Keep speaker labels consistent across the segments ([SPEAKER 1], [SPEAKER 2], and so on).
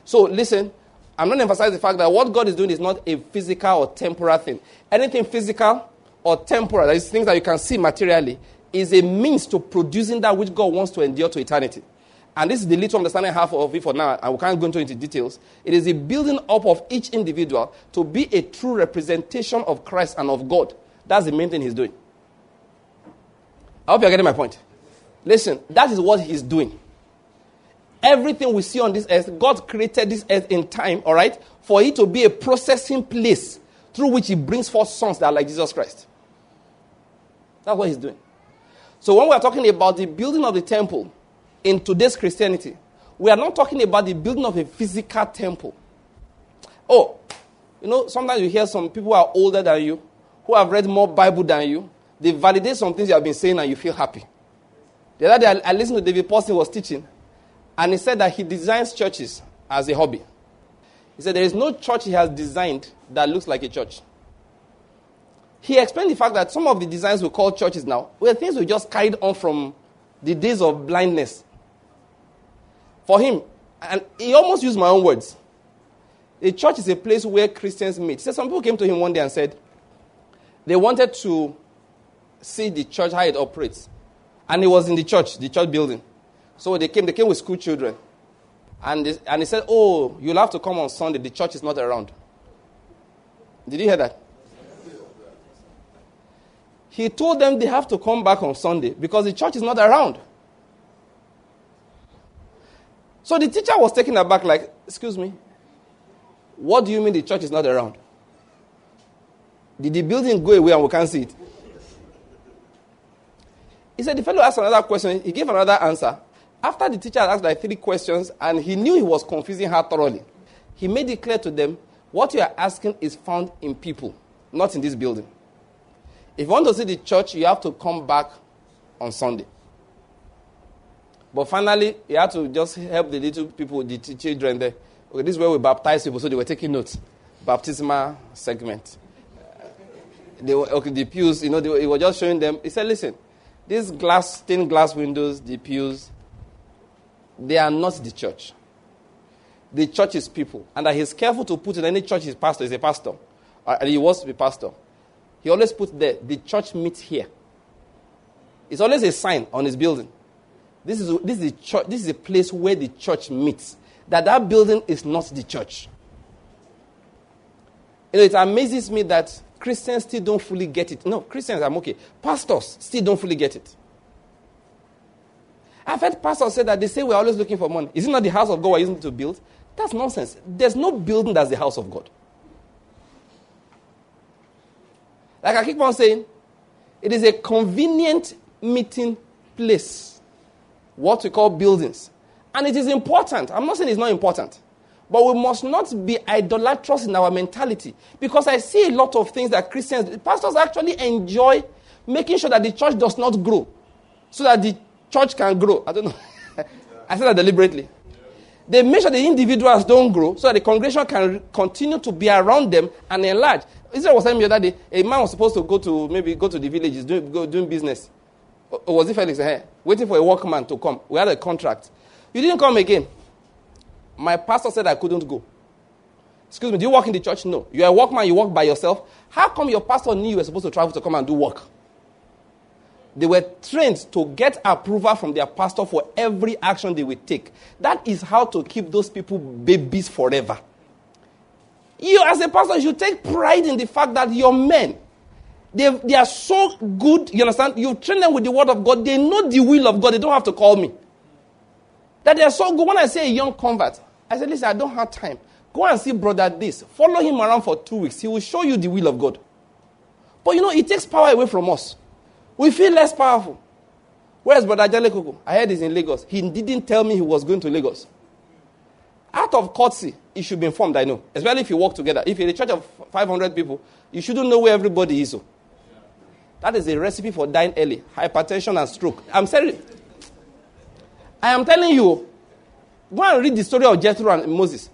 [SPEAKER 1] So listen, I'm not emphasizing the fact that what God is doing is not a physical or temporal thing. Anything physical or temporal, that is things that you can see materially, is a means to producing that which God wants to endure to eternity. And this is the little understanding I have of it for now, and we can't go into details. It is a building up of each individual to be a true representation of Christ and of God. That's the main thing he's doing. I hope you're getting my point. Listen, that is what he's doing. Everything we see on this earth, God created this earth in time, all right, for it to be a processing place through which he brings forth sons that are like Jesus Christ. That's what he's doing. So when we're talking about the building of the temple in today's Christianity, we are not talking about the building of a physical temple. Oh, sometimes you hear some people who are older than you, who have read more Bible than you. They validate some things you have been saying and you feel happy. The other day I listened to David Paulson was teaching, and he said that he designs churches as a hobby. He said there is no church he has designed that looks like a church. He explained the fact that some of the designs we call churches now were things we just carried on from the days of blindness. For him, and he almost used my own words, a church is a place where Christians meet. He said some people came to him one day and said they wanted to see the church, how it operates. And he was in the church building. So they came with school children. And he said, oh, you'll have to come on Sunday. The church is not around. Did you hear that? He told them they have to come back on Sunday because the church is not around. So the teacher was taken aback like, excuse me, what do you mean the church is not around? Did the building go away and we can't see it? He said the fellow asked another question. He gave another answer. After the teacher had asked like 3 questions and he knew he was confusing her thoroughly, he made it clear to them, what you are asking is found in people, not in this building. If you want to see the church, you have to come back on Sunday. But finally, he had to just help the little people, the children there. Okay, this is where we baptize people, so they were taking notes. Baptismal segment. The pews, he was just showing them. He said, listen, these stained glass windows, the pews, they are not the church. The church is people. And that he's careful to put in any church his pastor is a pastor. And he wants to be pastor. He always puts there, the church meets here. It's always a sign on his building. This is the church. This is a place where the church meets. That building is not the church. It amazes me that Christians still don't fully get it. No, Christians, I'm okay. Pastors still don't fully get it. I've heard pastors say that they say we're always looking for money. Is it not the house of God we're using to build? That's nonsense. There's no building that's the house of God. Like I keep on saying, it is a convenient meeting place. What we call buildings. And it is important. I'm not saying it's not important. But we must not be idolatrous in our mentality. Because I see a lot of things that pastors actually enjoy making sure that the church does not grow. So that the church can grow. I don't know. I said that deliberately. They make sure the individuals don't grow so that the congregation can continue to be around them and enlarge. Israel was telling me the other day, a man was supposed to go to the villages, doing business. Or was it Felix? Waiting for a workman to come. We had a contract. You didn't come again. My pastor said I couldn't go. Excuse me, do you work in the church? No. You're a workman, you work by yourself. How come your pastor knew you were supposed to travel to come and do work? They were trained to get approval from their pastor for every action they would take. That is how to keep those people babies forever. You as a pastor, you should take pride in the fact that your men, they are so good, you understand? You train them with the word of God. They know the will of God. They don't have to call me. That they are so good. When I say a young convert, I said, listen, I don't have time. Go and see brother this. Follow him around for 2 weeks. He will show you the will of God. But it takes power away from us. We feel less powerful. Where's brother Jale Koko? I heard he's in Lagos. He didn't tell me he was going to Lagos. Out of courtesy, he should be informed, I know. Especially if you work together. If you're a church of 500 people, you shouldn't know where everybody is. That is a recipe for dying early. Hypertension and stroke. I'm serious. I am telling you, go and read the story of Jethro and Moses.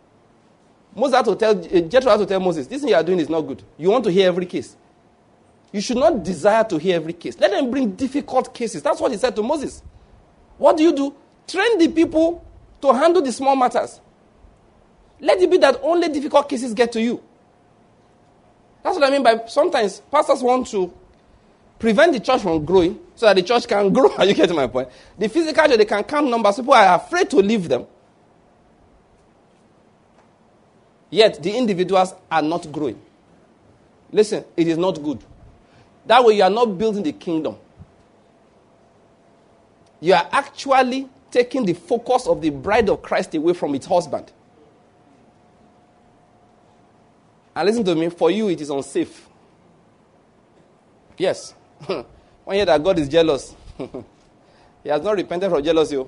[SPEAKER 1] Jethro had to tell Moses, this thing you are doing is not good. You want to hear every case. You should not desire to hear every case. Let them bring difficult cases. That's what he said to Moses. What do? Train the people to handle the small matters. Let it be that only difficult cases get to you. That's what I mean by sometimes pastors want to prevent the church from growing so that the church can grow. Are you getting my point? The physical church, they can count numbers. People are afraid to leave them. Yet the individuals are not growing. Listen, it is not good. That way you are not building the kingdom. You are actually taking the focus of the bride of Christ away from its husband. And listen to me, for you it is unsafe. Yes. One hear that God is jealous. He has not repented from jealousy.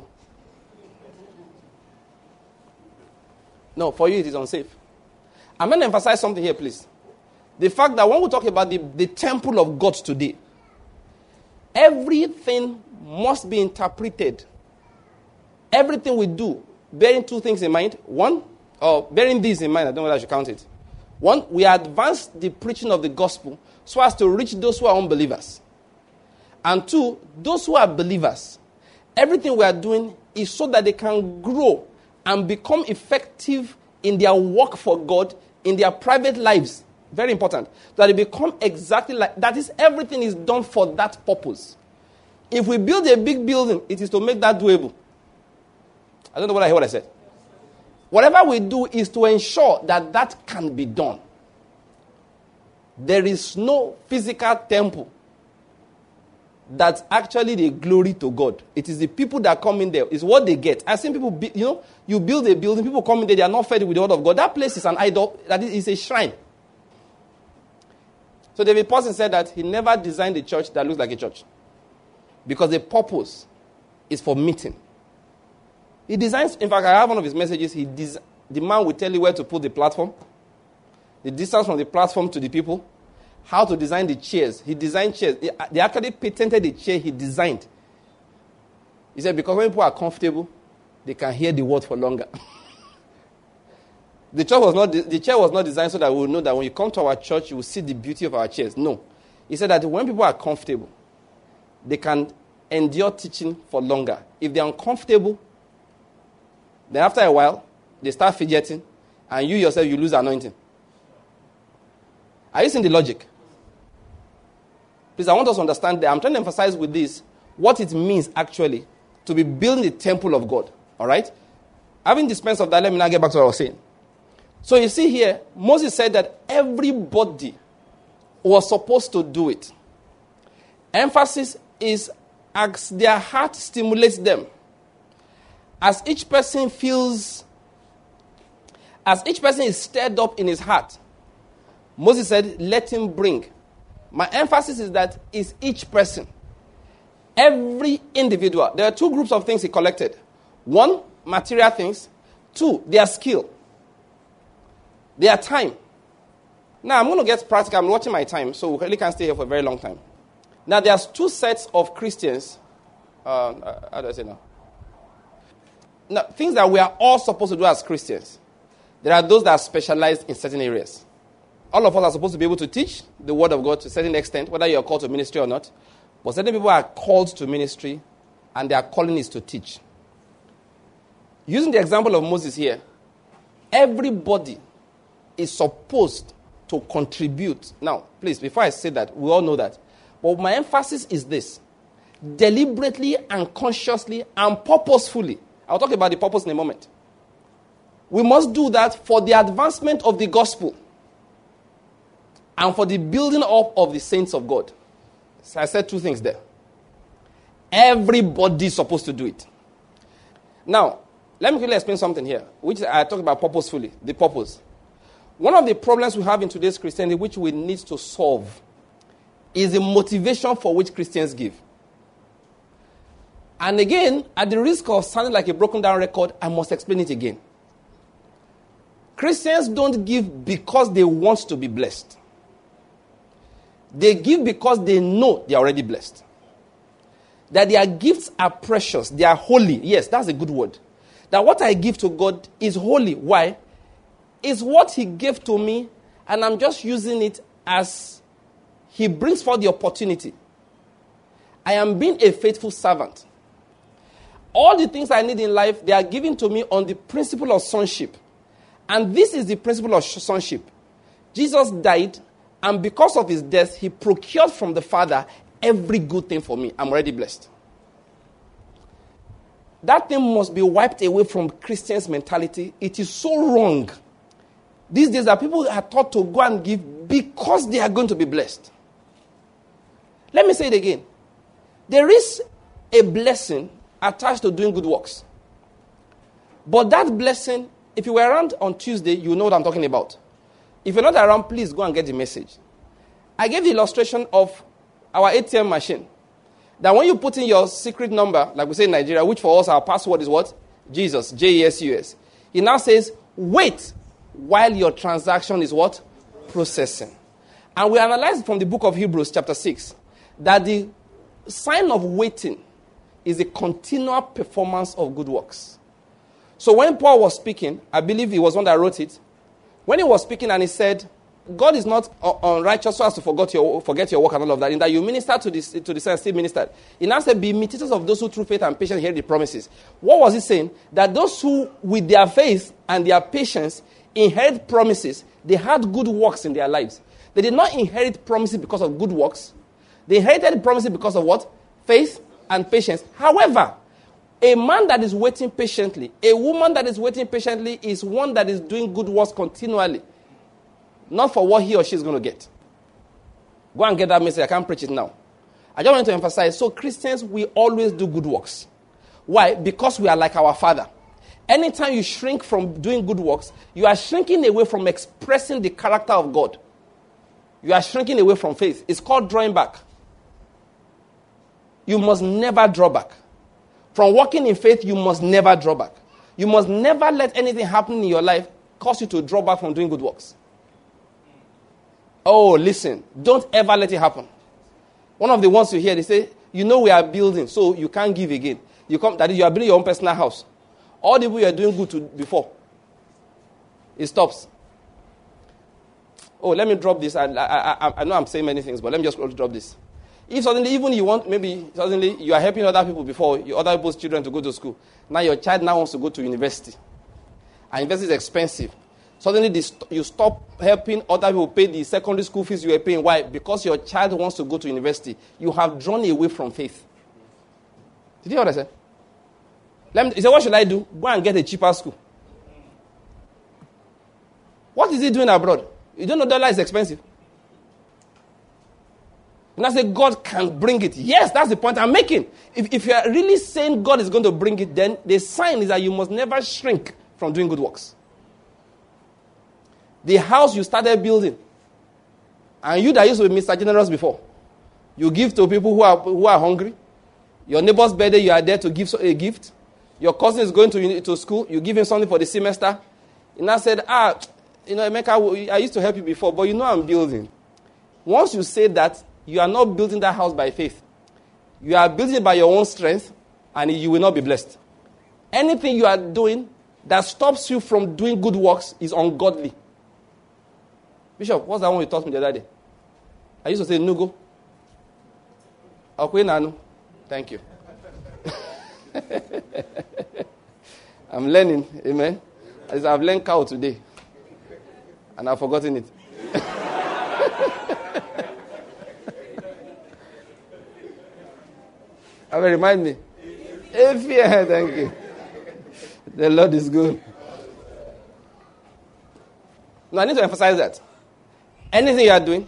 [SPEAKER 1] No, for you it is unsafe. I'm going to emphasize something here, please. The fact that when we talk about the temple of God today, everything must be interpreted. Everything we do, bearing two things in mind. One, or bearing these in mind, I don't know whether I should count it. One, we advance the preaching of the gospel so as to reach those who are unbelievers. And two, those who are believers, everything we are doing is so that they can grow and become effective in their work for God, in their private lives. Very important. That they become exactly like, that is, everything is done for that purpose. If we build a big building, it is to make that doable. I don't know what I said. Whatever we do is to ensure that that can be done. There is no physical temple that's actually the glory to God. It is the people that come in there. It's what they get. I've seen people, you build a building, people come in there, they are not fed with the word of God. That place is an idol, that is a shrine. So David Paulson said that he never designed a church that looks like a church. Because the purpose is for meeting. He designs, in fact, I have one of his messages, the man will tell you where to put the platform, the distance from the platform to the people, how to design the chairs. He designed chairs. They actually patented the chair he designed. He said, because when people are comfortable, they can hear the word for longer. The chair was not designed so that we will know that when you come to our church, you will see the beauty of our chairs. No. He said that when people are comfortable, they can endure teaching for longer. If they're uncomfortable, then after a while, they start fidgeting, and you yourself, you lose anointing. Are you seeing the logic? Please, I want us to understand that I'm trying to emphasize with this what it means actually to be building the temple of God. All right? Having dispensed of that, let me now get back to what I was saying. So you see here, Moses said that everybody was supposed to do it. Emphasis is as their heart stimulates them. As each person is stirred up in his heart, Moses said, let him bring. My emphasis is that it's each person. Every individual. There are two groups of things he collected. One, material things. Two, their skill. Their time. Now, I'm going to get practical. I'm watching my time, so we really can't stay here for a very long time. Now, there's two sets of Christians. How do I say now? Now, things that we are all supposed to do as Christians. There are those that are specialized in certain areas. All of us are supposed to be able to teach the word of God to a certain extent, whether you are called to ministry or not. But certain people are called to ministry, and their calling is to teach. Using the example of Moses here, everybody is supposed to contribute. Now, please, before I say that, we all know that. But my emphasis is this. Deliberately and consciously and purposefully. I'll talk about the purpose in a moment. We must do that for the advancement of the gospel and for the building up of the saints of God. So I said two things there. Everybody is supposed to do it. Now, let me quickly explain something here, which I talk about purposefully, the purpose. One of the problems we have in today's Christianity, which we need to solve, is the motivation for which Christians give. And again, at the risk of sounding like a broken down record, I must explain it again. Christians don't give because they want to be blessed. They give because they know they are already blessed. That their gifts are precious, they are holy. Yes, that's a good word. That what I give to God is holy. Why? It's what He gave to me, and I'm just using it as He brings forth the opportunity. I am being a faithful servant. All the things I need in life, they are given to me on the principle of sonship. And this is the principle of sonship. Jesus died, and because of his death, he procured from the Father every good thing for me. I'm already blessed. That thing must be wiped away from Christians' mentality. It is so wrong. These days that people are taught to go and give because they are going to be blessed. Let me say it again. There is a blessing attached to doing good works. But that blessing, if you were around on Tuesday, you know what I'm talking about. If you're not around, please go and get the message. I gave the illustration of our ATM machine. That when you put in your secret number, like we say in Nigeria, which for us our password is what? Jesus, J-E-S-U-S. It now says, wait while your transaction is what? Processing. And we analyzed from the book of Hebrews chapter 6 that the sign of waiting is a continual performance of good works. So when Paul was speaking, I believe he was one that wrote it. When he was speaking and he said, God is not unrighteous so as to forget your work and all of that. In that you minister to the saints, still ministered. He now said, be imitators of those who through faith and patience hear the promises. What was he saying? That those who, with their faith and their patience, inherit promises, they had good works in their lives. They did not inherit promises because of good works. They inherited promises because of what? Faith and patience. However, a man that is waiting patiently, a woman that is waiting patiently is one that is doing good works continually. Not for what he or she is going to get. Go and get that message. I can't preach it now. I just want to emphasize, so Christians, we always do good works. Why? Because we are like our Father. Anytime you shrink from doing good works, you are shrinking away from expressing the character of God. You are shrinking away from faith. It's called drawing back. You must never draw back. From walking in faith, you must never draw back. You must never let anything happen in your life cause you to draw back from doing good works. Oh, listen, don't ever let it happen. One of the ones you hear, they say, we are building, so you can't give again. That is, you are building your own personal house. All the people you are doing good to before, it stops. Oh, let me drop this. I know I'm saying many things, but let me just drop this. If suddenly, even you want, maybe suddenly you are helping other people before, other people's children to go to school. Now your child now wants to go to university. And university is expensive. Suddenly you stop helping other people pay the secondary school fees you were paying. Why? Because your child wants to go to university. You have drawn away from faith. Did you hear what I said? He said, what should I do? Go and get a cheaper school. What is he doing abroad? You don't know dollar is expensive. And I say God can bring it. Yes, that's the point I'm making. If you are really saying God is going to bring it, then the sign is that you must never shrink from doing good works. The house you started building, and you that used to be Mr. Generous before, you give to people who are hungry. Your neighbor's birthday, you are there to give a gift. Your cousin is going to school, you give him something for the semester. And I said, Emeka, I used to help you before, but I'm building. Once you say that, you are not building that house by faith. You are building it by your own strength, and you will not be blessed. Anything you are doing that stops you from doing good works is ungodly. Bishop, what's that one you taught me the other day? I used to say, Nugo. Okay, Nanu. Thank you. I'm learning. Amen. I've learned cow today. And I've forgotten it. Remind me. Thank you. The Lord is good. Now, I need to emphasize that. Anything you are doing,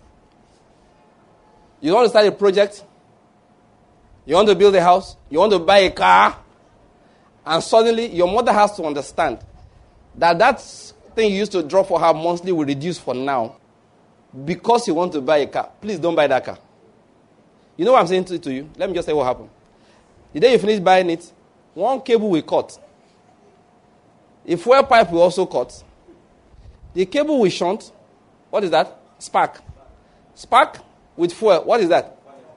[SPEAKER 1] you want to start a project, you want to build a house, you want to buy a car, and suddenly your mother has to understand that thing you used to draw for her monthly will reduce for now because you want to buy a car. Please don't buy that car. You know what I'm saying to you? Let me just say what happened. The day you finish buying it, one cable will cut. A fuel pipe will also cut. The cable will shunt. What is that? Spark. Spark with fuel. What is that?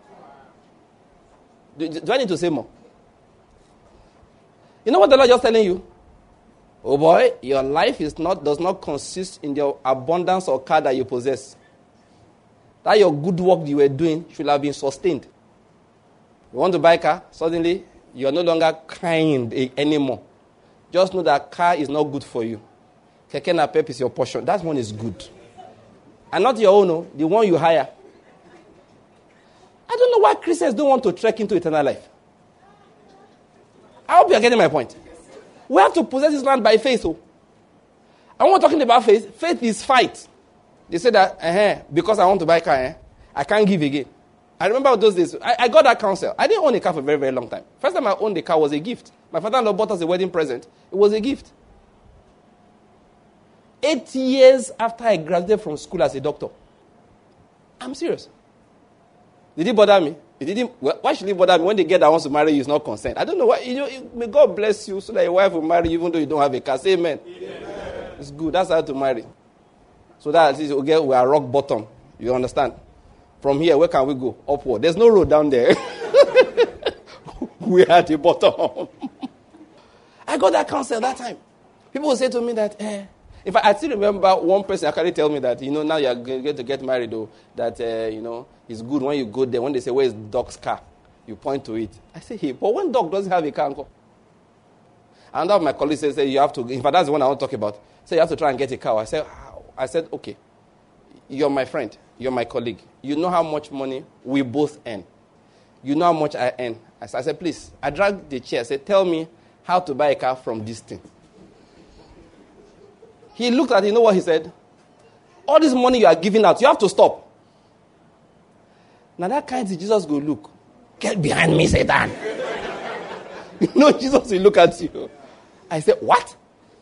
[SPEAKER 1] Do I need to say more? You know what the Lord is just telling you? Oh boy, your life does not consist in the abundance of car that you possess. That your good work you were doing should have been sustained. You want to buy a car, suddenly you are no longer crying anymore. Just know that car is not good for you. Keke napep is your portion. That one is good. And not your own, no, the one you hire. I don't know why Christians don't want to trek into eternal life. I hope you are getting my point. We have to possess this land by faith. Oh. And when we're talking about faith, faith is fight. They say that, because I want to buy a car, I can't give again. I remember those days. I got that counsel. I didn't own a car for a very, very long time. First time I owned a car was a gift. My father-in-law bought us a wedding present. It was a gift. 8 years after I graduated from school as a doctor. I'm serious. Did it bother me? It didn't. Why should it bother me when the girl that wants to marry you is not consent? I don't know why. May God bless you so that your wife will marry you even though you don't have a car. Say amen. Amen. It's good. That's how to marry. So that is, okay, we are rock bottom. You understand? From here, where can we go? Upward. There's no road down there. We are at the bottom. I got that counsel that time. People will say to me that, in fact, I still remember one person actually tell me that, now you're going to get married, though, that, it's good when you go there. When they say, where is Doc's car? You point to it. I say, hey, but when Doc doesn't have a car, uncle. Another of my colleagues says, you have to, in fact, that's the one I want to talk about. So you have to try and get a car. I said, okay, you're my friend. You're my colleague. You know how much money we both earn. You know how much I earn. I said, please. I dragged the chair. I said, tell me how to buy a car from this thing. He looked at it. You know what he said? All this money you are giving out, you have to stop. Now that kind of Jesus go look. Get behind me, Satan. Jesus will look at you. I said, what?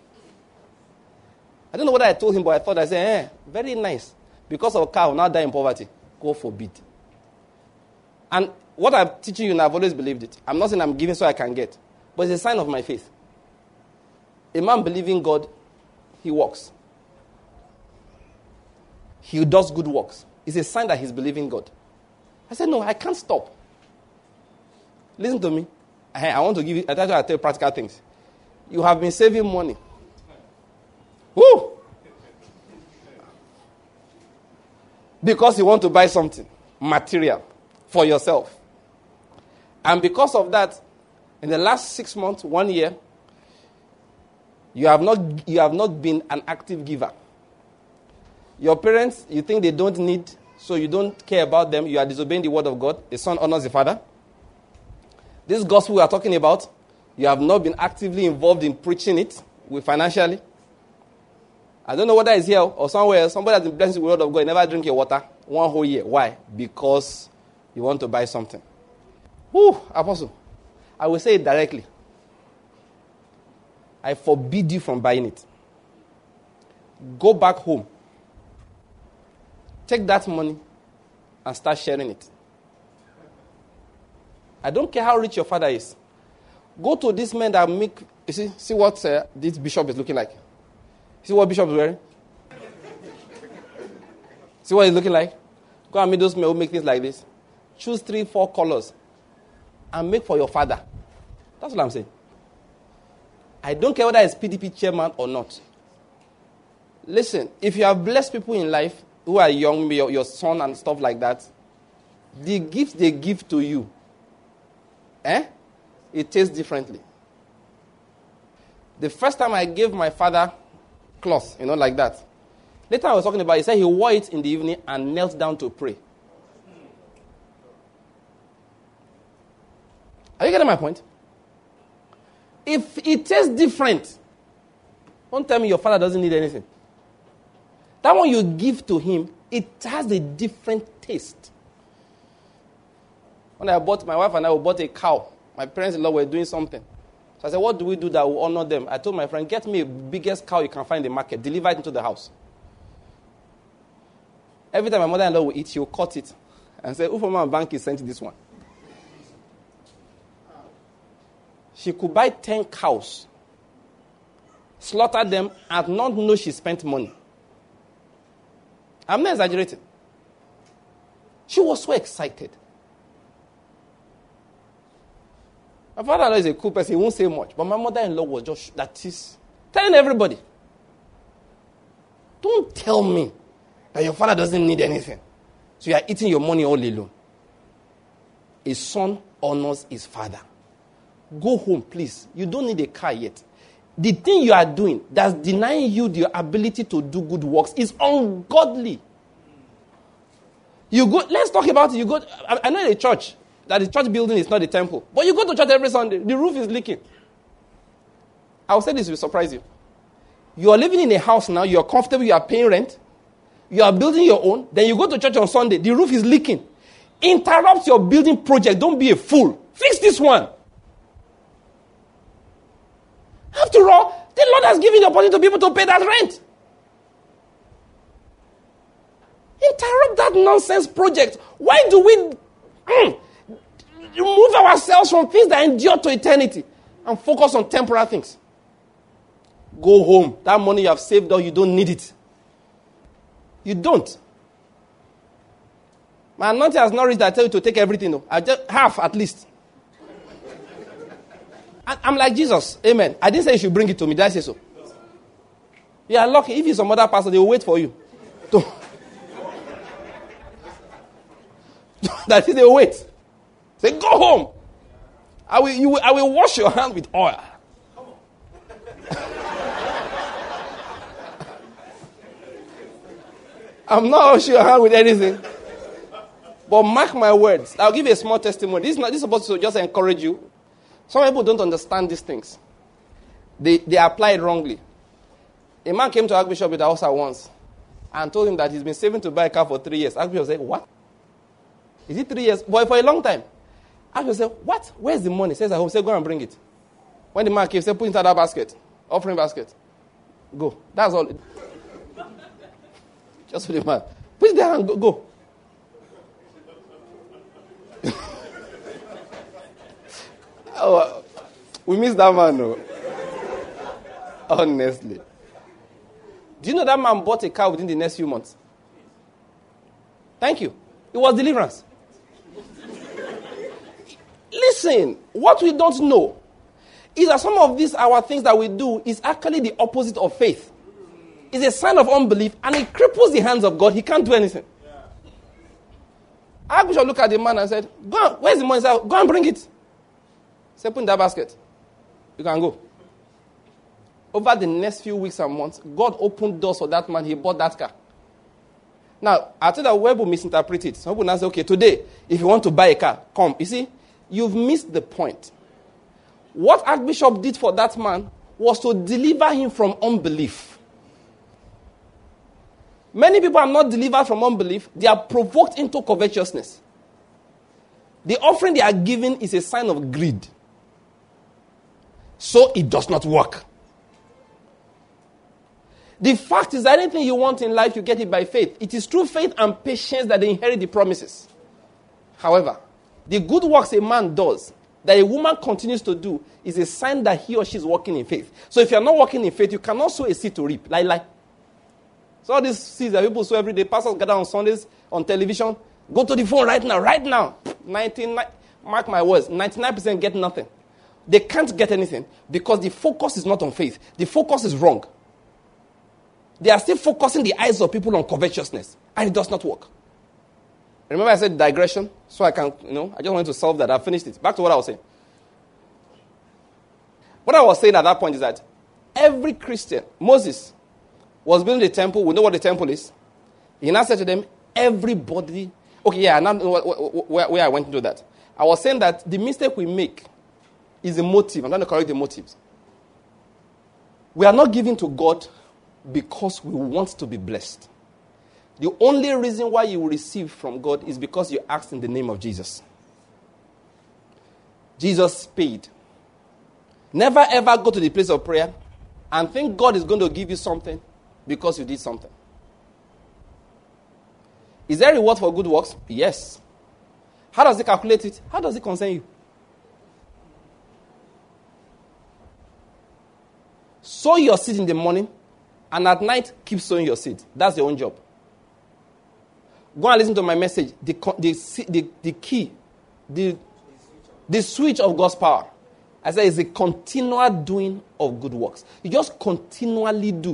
[SPEAKER 1] I don't know what I told him, but I said, very nice. Because of a car, will now die in poverty. God forbid. And what I'm teaching you now, I've always believed it. I'm not saying I'm giving so I can get. But it's a sign of my faith. A man believing God, he works. He does good works. It's a sign that he's believing God. I said, no, I can't stop. Listen to me. I want to give you, I try to tell you practical things. You have been saving money. Woo! Because you want to buy something, material, for yourself. And because of that, in the last 6 months, 1 year, you have not been an active giver. Your parents, you think they don't need, so you don't care about them. You are disobeying the word of God. The son honors the father. This gospel we are talking about, you have not been actively involved in preaching it financially. I don't know whether it's here or somewhere else. Somebody has been blessed with the word of God. You never drink your water 1 whole year. Why? Because you want to buy something. Whew, Apostle. I will say it directly. I forbid you from buying it. Go back home. Take that money and start sharing it. I don't care how rich your father is. Go to this man that make... You see what this bishop is looking like? See what bishop is wearing? See what he's looking like? Go and meet those men who make things like this. Choose 3-4 colors and make for your father. That's what I'm saying. I don't care whether it's PDP chairman or not. Listen, if you have blessed people in life who are young, maybe your son and stuff like that, the gifts they give to you, it tastes differently. The first time I gave my father cloth, like that. Later I was talking about, he said he wore it in the evening and knelt down to pray. Are you getting my point? If it tastes different, don't tell me your father doesn't need anything. That one you give to him, it has a different taste. When my wife and I bought a cow, my parents-in-law were doing something. So I said, what do we do that will honor them? I told my friend, get me the biggest cow you can find in the market, deliver it into the house. Every time my mother-in-law will eat, she will cut it and say, Ufoma Bank is sent this one. She could buy 10 cows, slaughter them, and not know she spent money. I'm not exaggerating. She was so excited. My father-in-law is a cool person. He won't say much. But my mother-in-law was just, that is, telling everybody. Don't tell me that your father doesn't need anything. So you are eating your money all alone. A son honors his father. Go home, please. You don't need a car yet. the thing you are doing that's denying you the ability to do good works is ungodly. You go, let's talk about it. You go, I know in a church that the church building is not a temple, but you go to church every Sunday, the roof is leaking. I will say this will surprise you. You are living in a house now, you are comfortable, you are paying rent, you are building your own, then you go to church on Sunday, the roof is leaking. Interrupt your building project, don't be a fool. Fix this one. After all, the Lord has given the opportunity to people to pay that rent. Interrupt that nonsense project. Why do we remove ourselves from things that endure to eternity and focus on temporal things? Go home. That money you have saved up, you don't need it. You don't. My anointing has not reached that I tell you to take everything. No. I just half at least. I'm like Jesus. Amen. I didn't say you should bring it to me. Did I say so? You are lucky. If it's some other pastor, they will wait for you. That is, they will wait. Say, go home. I will wash your hand with oil. I'm not washing your hand with anything. But mark my words. I'll give you a small testimony. This is supposed to just encourage you. Some people don't understand these things. They apply it wrongly. A man came to Archbishop with the house once and told him that he's been saving to buy a car for 3 years. Archbishop said, what? Is it 3 years? Boy, for a long time. Archbishop said, what? Where's the money? He says, I hope. Say, go and bring it. When the man came, say, put it inside that basket. Offering basket. Go. That's all. Just for the man. Put it there and go. Oh, we miss that man, no. Honestly. Do you know that man bought a car within the next few months? Thank you. It was deliverance. Listen, what we don't know is that some of these our things that we do is actually the opposite of faith. It's a sign of unbelief and it cripples the hands of God. He can't do anything. I should look at the man and said, go on, where's the money? He said, go and bring it. Say, put in that basket. You can go. Over the next few weeks and months, God opened doors for that man. He bought that car. Now, I tell that people misinterpret it. Some people now say, okay, today, if you want to buy a car, come. You see, you've missed the point. What Archbishop did for that man was to deliver him from unbelief. Many people are not delivered from unbelief. They are provoked into covetousness. The offering they are giving is a sign of greed. So it does not work. The fact is that anything you want in life, you get it by faith. It is through faith and patience that they inherit the promises. However, the good works a man does, that a woman continues to do, is a sign that he or she is walking in faith. So if you are not walking in faith, you cannot sow a seed to reap. Lie. So all these seeds that people sow every day, pastors gather on Sundays, on television, go to the phone right now. 99, mark my words, 99% get nothing. They can't get anything because the focus is not on faith. The focus is wrong. They are still focusing the eyes of people on covetousness, and it does not work. Remember I said digression? So I can, I just wanted to solve that. I finished it. Back to what I was saying. What I was saying at that point is that every Christian, Moses was building the temple. We know what the temple is. He now said to them, everybody. Okay, yeah, now where I went into that. I was saying that the mistake we make is the motive. I'm trying to correct the motives. We are not giving to God because we want to be blessed. The only reason why you will receive from God is because you asked in the name of Jesus. Jesus paid. Never ever go to the place of prayer and think God is going to give you something because you did something. Is there a reward for good works? Yes. How does he calculate it? How does it concern you? Sow your seed in the morning, and at night, keep sowing your seed. That's your own job. Go and listen to my message. The key, the switch of God's power. I said it's a continual doing of good works. You just continually do.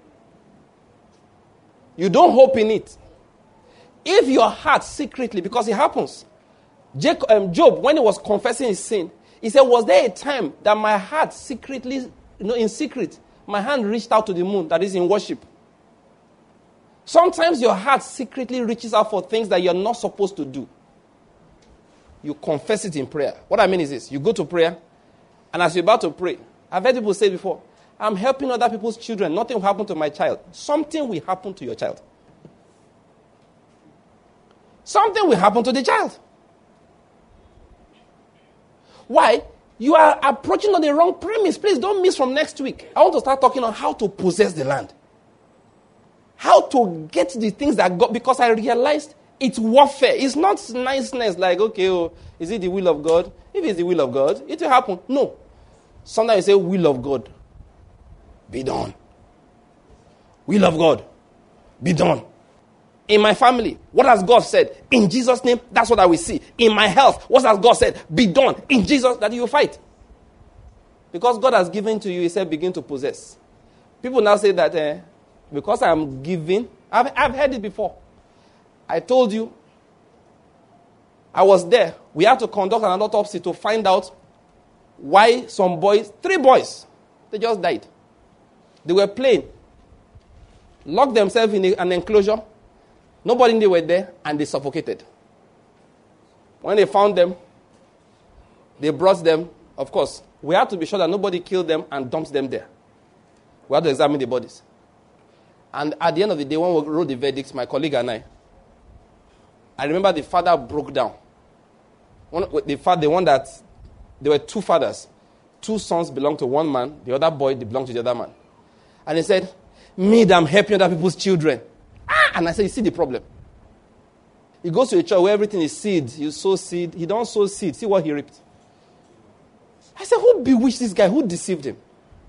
[SPEAKER 1] You don't hope in it. If your heart secretly, because it happens. Job, when he was confessing his sin, he said, was there a time that my heart secretly in secret, my hand reached out to the moon, that is in worship. Sometimes your heart secretly reaches out for things that you're not supposed to do. You confess it in prayer. What I mean is this. You go to prayer, and as you're about to pray, I've heard people say before, I'm helping other people's children. Nothing will happen to my child. Something will happen to your child. Something will happen to the child. Why? You are approaching on the wrong premise. Please don't miss from next week. I want to start talking on how to possess the land. How to get the things that God, because I realized it's warfare. It's not niceness like, okay, is it the will of God? If it's the will of God, it will happen. No. Sometimes you say, will of God, be done. Will of God, be done. In my family, what has God said? In Jesus' name, that's what I will see. In my health, what has God said? Be done. In Jesus, that you will fight. Because God has given to you, he said, begin to possess. People now say that, because I am giving, I've heard it before. I told you, I was there. We had to conduct an autopsy to find out why some boys, 3 boys, they just died. They were playing, locked themselves in an enclosure. Nobody knew they were there, and they suffocated. When they found them, they brought them. Of course, we had to be sure that nobody killed them and dumped them there. We had to examine the bodies. And at the end of the day, when we wrote the verdict, my colleague and I remember the father broke down. There were 2 fathers. 2 sons belonged to one man. The other boy belonged to the other man. And he said, me that I'm helping other people's children. And I said, you see the problem. He goes to a church where everything is seed. You sow seed. He don't sow seed. See what he reaped. I said, who bewitched this guy? Who deceived him?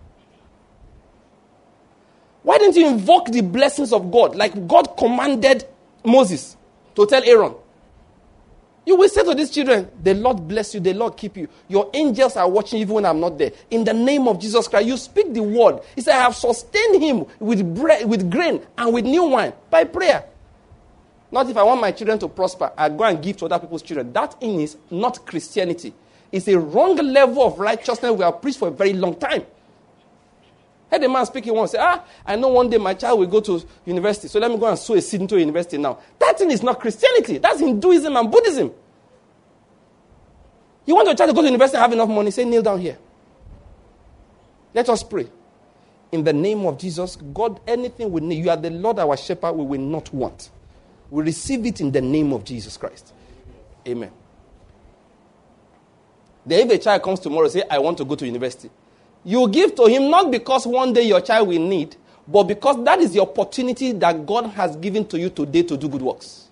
[SPEAKER 1] Why didn't you invoke the blessings of God like God commanded Moses to tell Aaron? You will say to these children, the Lord bless you, the Lord keep you. Your angels are watching even when I'm not there. In the name of Jesus Christ, you speak the word. He said, I have sustained him with bread, with grain, and with new wine by prayer. Not if I want my children to prosper, I go and give to other people's children. That is not Christianity. It's a wrong level of righteousness we have preached for a very long time. I heard a man speaking once, say, I know one day my child will go to university, so let me go and sow a seed into a university now. That thing is not Christianity. That's Hinduism and Buddhism. You want your child to go to university and have enough money, say, kneel down here. Let us pray. In the name of Jesus, God, anything we need, you are the Lord our shepherd, we will not want. We receive it in the name of Jesus Christ. Amen. Then if a child comes tomorrow and say, I want to go to university, you give to him not because one day your child will need, but because that is the opportunity that God has given to you today to do good works.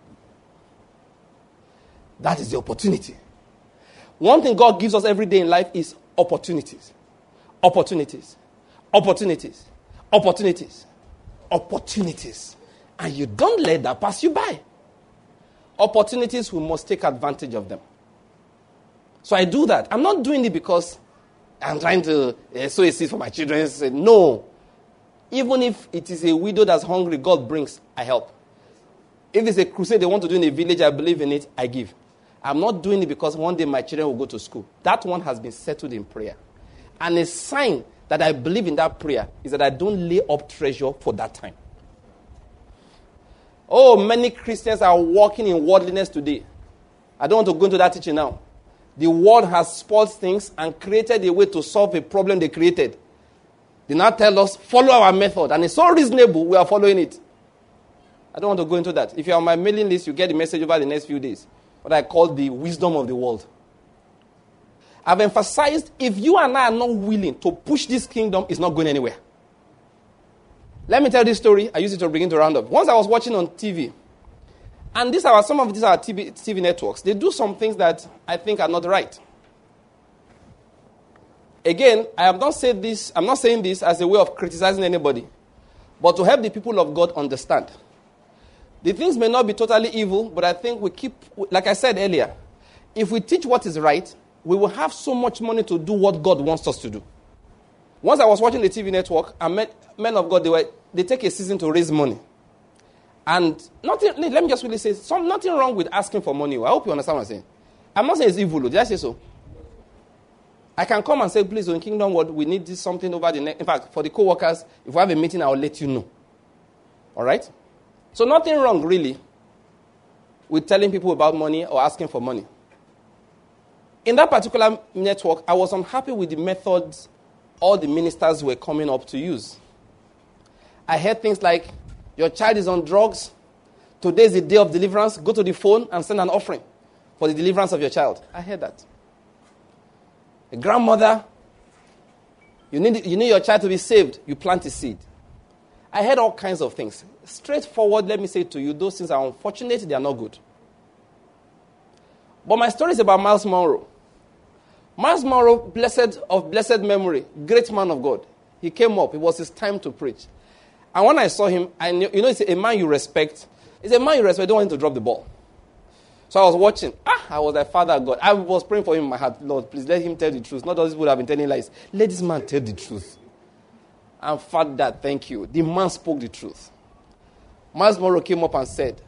[SPEAKER 1] That is the opportunity. One thing God gives us every day in life is opportunities. Opportunities. Opportunities. Opportunities. Opportunities. And you don't let that pass you by. Opportunities, we must take advantage of them. So I do that. I'm not doing it because I'm trying to sow a seed for my children. No. Even if it is a widow that's hungry, God brings, I help. If it's a crusade they want to do in a village, I believe in it, I give. I'm not doing it because one day my children will go to school. That one has been settled in prayer. And a sign that I believe in that prayer is that I don't lay up treasure for that time. Oh, many Christians are walking in worldliness today. I don't want to go into that teaching now. The world has spoiled things and created a way to solve a problem they created. They now tell us, follow our method. And it's so reasonable, we are following it. I don't want to go into that. If you're on my mailing list, you get the message over the next few days. What I call the wisdom of the world. I've emphasized, if you and I are not willing to push this kingdom, it's not going anywhere. Let me tell this story. I use it to begin to round up. Once I was watching on TV, and some of these are TV networks. They do some things that I think are not right. Again, I'm not saying this as a way of criticizing anybody, but to help the people of God understand. The things may not be totally evil, but I think like I said earlier, if we teach what is right, we will have so much money to do what God wants us to do. Once I was watching the TV network, I met men of God, they take a season to raise money. And let me just really say, nothing wrong with asking for money. I hope you understand what I'm saying. I'm not saying it's evil. Did I say so? I can come and say, please, in Kingdom World, we need this something over the next. In fact, for the co-workers, if we have a meeting, I'll let you know. All right? So nothing wrong, really, with telling people about money or asking for money. In that particular network, I was unhappy with the methods all the ministers were coming up to use. I heard things like, your child is on drugs. Today is the day of deliverance. Go to the phone and send an offering for the deliverance of your child. I heard that. A grandmother, you need your child to be saved. You plant a seed. I heard all kinds of things. Straightforward, let me say to you, those things are unfortunate. They are not good. But my story is about Miles Monroe. Miles Monroe, blessed memory, great man of God. He came up. It was his time to preach. And when I saw him, I knew, it's a man you respect. It's a man you respect. You don't want him to drop the ball. So I was watching. I was like, Father God. I was praying for him in my heart. Lord, please let him tell the truth. Not all these people have been telling lies. Let this man tell the truth. And Father, thank you. The man spoke the truth. Miles Monroe came up and said,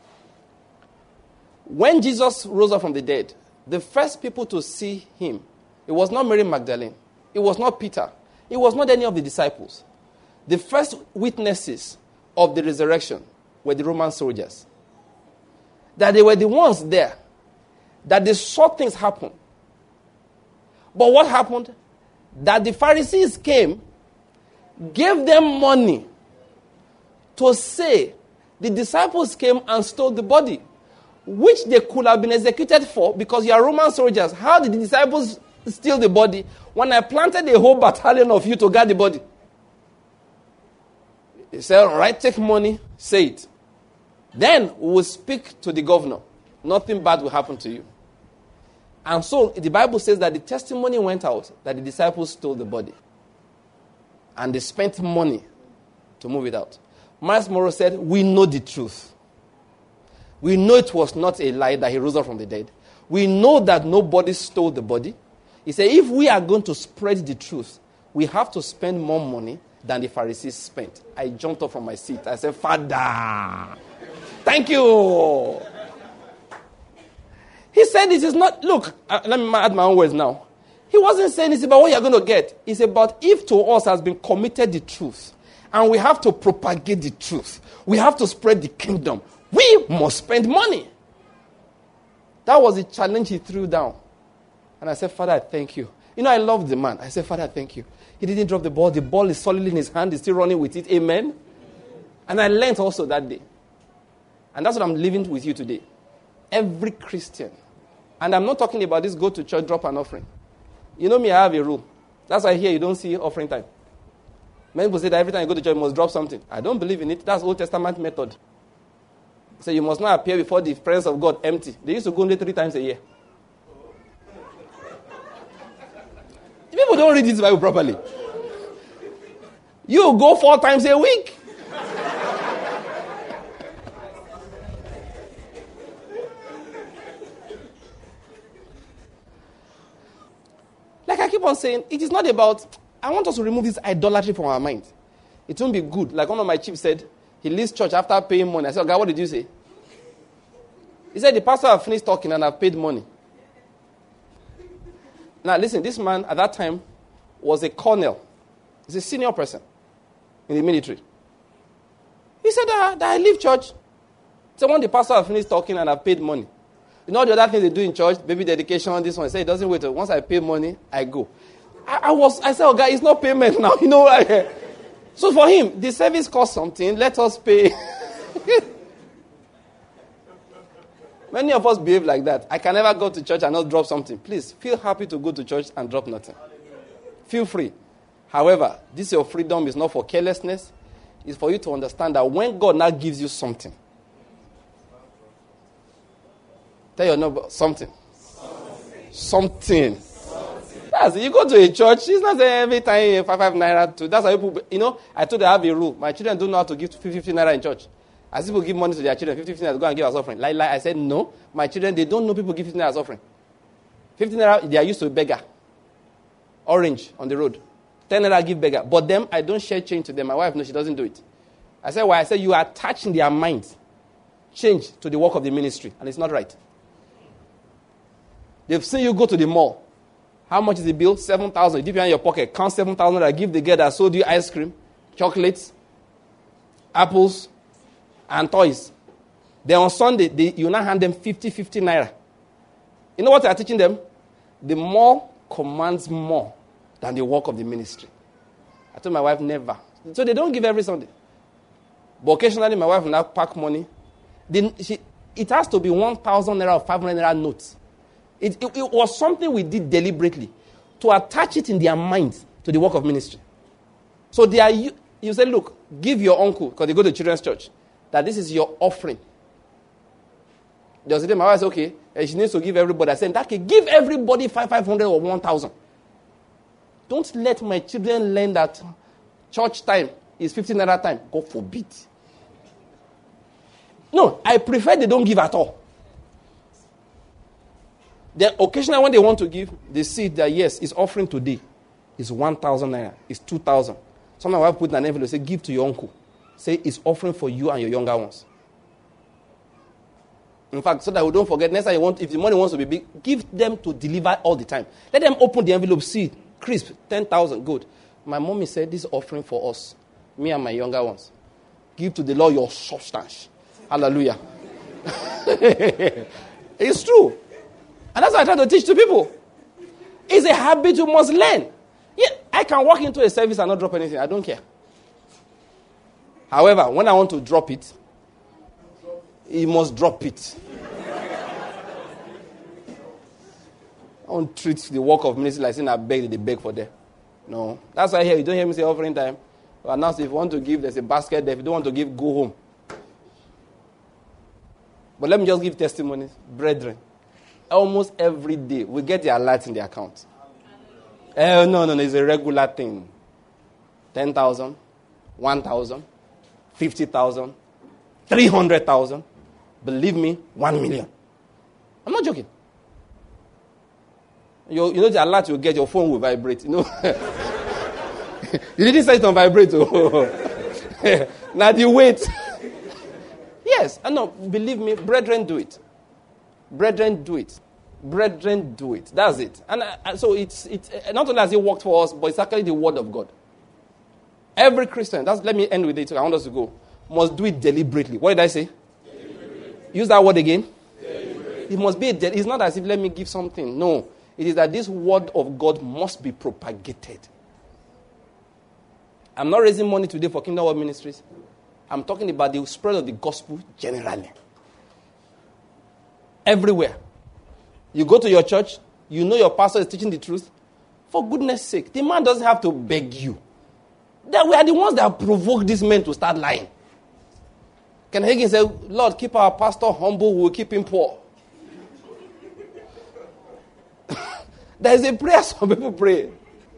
[SPEAKER 1] when Jesus rose up from the dead, the first people to see him, it was not Mary Magdalene. It was not Peter. It was not any of the disciples. The first witnesses of the resurrection were the Roman soldiers. That they were the ones there. That they saw things happen. But what happened? That the Pharisees came, gave them money to say the disciples came and stole the body, which they could have been executed for because you are Roman soldiers. How did the disciples steal the body when I planted a whole battalion of you to guard the body? He said, all right, take money, say it. Then we will speak to the governor. Nothing bad will happen to you. And so the Bible says that the testimony went out that the disciples stole the body. And they spent money to move it out. Miles Monroe said, we know the truth. We know it was not a lie that he rose up from the dead. We know that nobody stole the body. He said, if we are going to spread the truth, we have to spend more money than the Pharisees spent. I jumped up from my seat. I said, Father, thank you. He said, this is not, look, let me add my own words now. He wasn't saying it's about what you're going to get. It's about if to us has been committed the truth, and we have to propagate the truth. We have to spread the kingdom. We must spend money. That was the challenge he threw down. And I said, Father, I thank you. I love the man. I said, Father, thank you. He didn't drop the ball. The ball is solidly in his hand. He's still running with it. Amen. And I learned also that day. And that's what I'm leaving with you today. Every Christian. And I'm not talking about this go to church, drop an offering. You know me, I have a rule. That's why here you don't see offering time. Many people say that every time you go to church, you must drop something. I don't believe in it. That's Old Testament method. So you must not appear before the presence of God empty. They used to go only 3 times a year. People don't read this Bible properly. You go 4 times a week. Like I keep on saying, it is not about, I want us to remove this idolatry from our mind. It won't be good. Like one of my chiefs said, he leaves church after paying money. I said, God, what did you say? He said, the pastor have finished talking and I've paid money. Now, listen, this man at that time was a colonel. He's a senior person in the military. He said that I leave church. So when the pastor have finished talking and I've paid money. You know the other things they do in church, baby dedication, this one. He said, it doesn't wait. Once I pay money, I go. I said, oh, God, it's not payment now. So for him, the service costs something. Let us pay. Many of us behave like that. I can never go to church and not drop something. Please, feel happy to go to church and drop nothing. Feel free. However, this your freedom is not for carelessness. It's for you to understand that when God now gives you something, tell your neighbor something. Something. That's it. You go to a church, it's not every time 5 naira to. That's how people, I told them I have a rule. My children don't know how to give 50 naira in church. As people give money to their children, 50 naira, go and give as offering. Like, I said, no. My children, they don't know people give 50 naira as offering. 50 naira, they are used to a beggar. Orange on the road. 10 naira give beggar. But them, I don't share change to them. My wife, no, she doesn't do it. I said, why? I said, you are attaching their minds. Change to the work of the ministry. And it's not right. They've seen you go to the mall. How much is the bill? 7,000. You dip it in your pocket. Count 7,000. I give the girl that sold you ice cream, chocolates, apples, and toys. Then on Sunday, you now hand them 50 naira. You know what they are teaching them? The more commands more than the work of the ministry. I told my wife, never. So they don't give every Sunday. But occasionally, my wife will now pack money. It has to be 1,000 naira or 500 naira notes. It was something we did deliberately to attach it in their minds to the work of ministry. So you say, look, give your uncle, because they go to children's church, that this is your offering. Just my wife said, okay, and she needs to give everybody. I said, okay, give everybody 500 or 1,000. Don't let my children learn that church time is 15 naira time. God forbid. No, I prefer they don't give at all. Then occasionally when they want to give, they see that yes, it's offering today. It's 1,000 naira. It's 2,000. So my wife put in an envelope, say, give to your uncle. Say, it's offering for you and your younger ones. In fact, so that we don't forget, next time if the money wants to be big, give them to deliver all the time. Let them open the envelope, see, crisp, 10,000, good. My mommy said, this is offering for us, me and my younger ones. Give to the Lord your substance. Hallelujah. It's true. And that's what I try to teach to people. It's a habit you must learn. Yeah, I can walk into a service and not drop anything. I don't care. However, when I want to drop it, he must drop it. I don't treat the work of ministry like saying I beg, they beg for them. No. That's why here you don't hear me say offering time. But now if you want to give, there's a basket there. If you don't want to give, go home. But let me just give testimonies. Brethren, almost every day we get the alert in the account. No, it's a regular thing. 10,000, 1,000, 50,000, 300,000. Believe me, 1 million. I'm not joking. You know the alert you get, your phone will vibrate. You know, you didn't set it on vibrate. Now you wait. Yes, I know. Believe me, brethren, do it. Brethren, do it. Brethren, do it. That's it. And so it's not only has it worked for us, but it's actually the word of God. Every Christian, let me end with it. I want us to go. Must do it deliberately. What did I say? Deliberately. Use that word again. Deliberately. It must be. It's not as if let me give something. No, it is that this word of God must be propagated. I'm not raising money today for Kingdom World Ministries. I'm talking about the spread of the gospel generally. Everywhere. You go to your church, you know your pastor is teaching the truth. For goodness sake, the man doesn't have to beg you. That we are the ones that provoke these men to start lying. Ken Hagin said, Lord, keep our pastor humble, we will keep him poor. There is a prayer some people pray.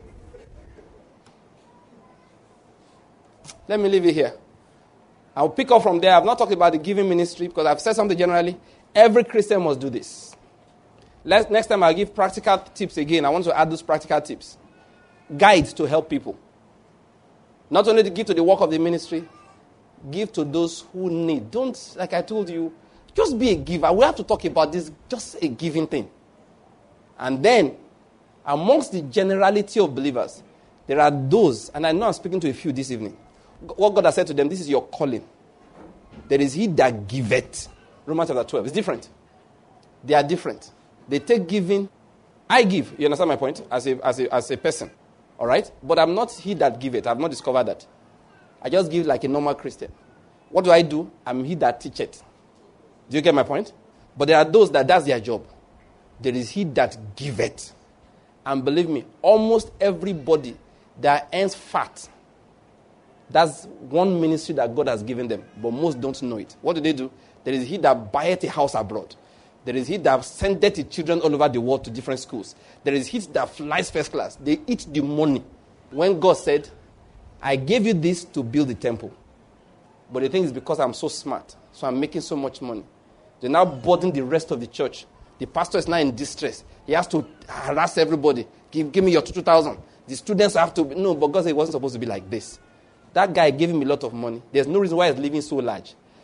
[SPEAKER 1] Let me leave it here. I'll pick up from there. I've not talked about the giving ministry because I've said something generally. Every Christian must do this. Next time I'll give practical tips again. I want to add those practical tips. Guides to help people. Not only to give to the work of the ministry, give to those who need. Don't, like I told you, just be a giver. We have to talk about this, just a giving thing. And then, amongst the generality of believers, there are those, and I know I'm speaking to a few this evening. What God has said to them, this is your calling. There is he that giveth. Romans chapter 12. It's different. They are different. They take giving. I give. You understand my point? As a person. All right? But I'm not he that giveth. I've not discovered that. I just give like a normal Christian. What do? I'm he that teacheth. Do you get my point? But there are those that's their job. There is he that giveth. And believe me, almost everybody that earns fat, that's one ministry that God has given them. But most don't know it. What do? There is he that buyeth a house abroad. There is he that sendeth his children all over the world to different schools. There is he that flies first class. They eat the money. When God said, I gave you this to build the temple. But the thing is because I'm so smart, so I'm making so much money. They now burden the rest of the church. The pastor is now in distress. He has to harass everybody. Give me your 2,000. The students have to... No, but God said it wasn't supposed to be like this. That guy gave him a lot of money. There's no reason why he's living so large.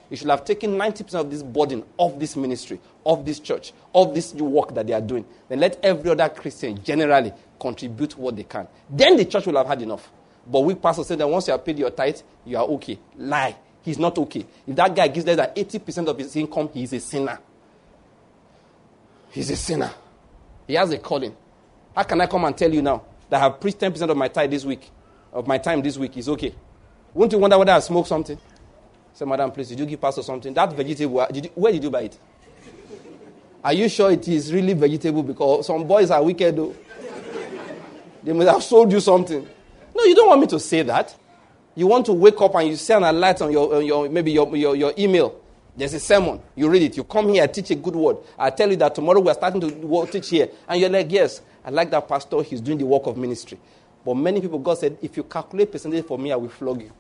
[SPEAKER 1] You should have taken 90% of this burden of this ministry, of this church, of this work that they are doing. Then let every other Christian generally contribute what they can. Then the church will have had enough. But we pastors say that once you have paid your tithe, you are okay. Lie. He's not okay. If that guy gives less than 80% of his income, he is a sinner. He's a sinner. He has a calling. How can I come and tell you now that I have preached 10% of my tithe this week, of my time this week is okay? Won't you wonder whether I smoked something? Say, madam, please, did you give pastor something? That vegetable, where did you buy it? Are you sure it is really vegetable? Because some boys are wicked, though. They must have sold you something. No, you don't want me to say that. You want to wake up and you send a light on your email. There's a sermon. You read it. You come here, I teach a good word. I tell you that tomorrow we're starting to teach here. And you're like, yes, I like that pastor. He's doing the work of ministry. But many people, God said, if you calculate percentage for me, I will flog you.